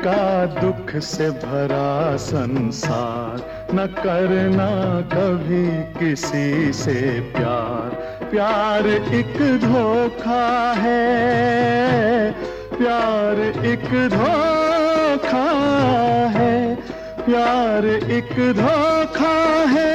का दुख से भरा संसार, न करना कभी किसी से प्यार। प्यार एक धोखा है, प्यार एक धोखा है, प्यार एक धोखा है।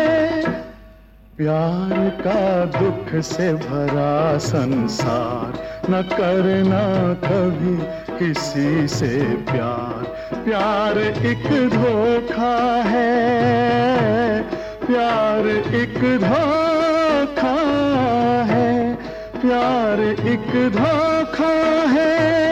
प्यार का दुख से भरा संसार, न करना कभी किसी से प्यार। प्यार एक धोखा है, प्यार एक धोखा है, प्यार एक धोखा है।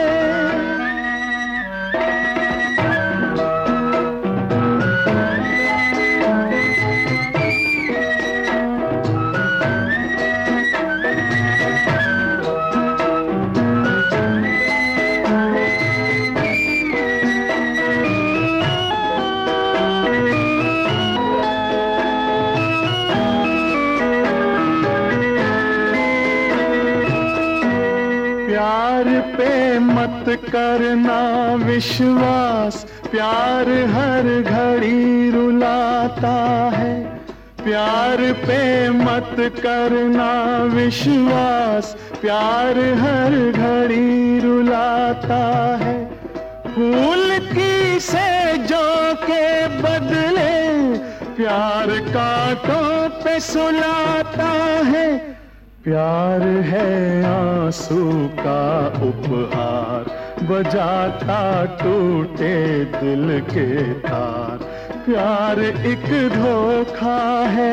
प्यार पे मत करना विश्वास, प्यार हर घड़ी रुलाता है। प्यार पे मत करना विश्वास, प्यार हर घड़ी रुलाता है। फूल की सेजों के बदले प्यार कांटों पे सुलाता है। प्यार है आंसू का उपहार, बजाता टूटे दिल के तार। प्यार एक धोखा है,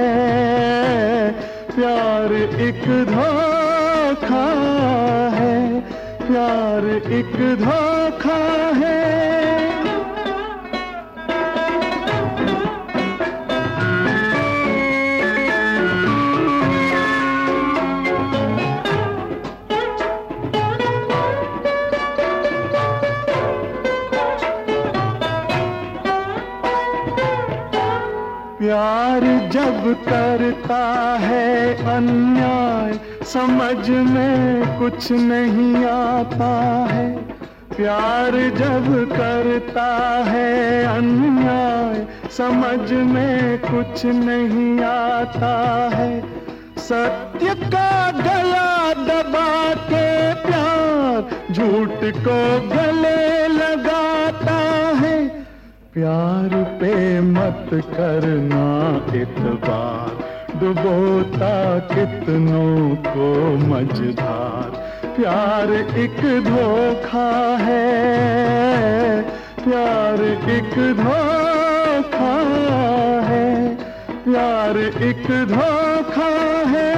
प्यार एक धोखा है, प्यार एक धोखा है। प्यार जब करता है अन्याय, समझ में कुछ नहीं आता है। प्यार जब करता है अन्याय, समझ में कुछ नहीं आता है। सत्य का गला दबा के प्यार झूठ को गले लगाता है। प्यार पे मत करना इतबार, डुबोता कितनों को मझधार। प्यार एक धोखा है, प्यार एक धोखा है, प्यार एक धोखा है।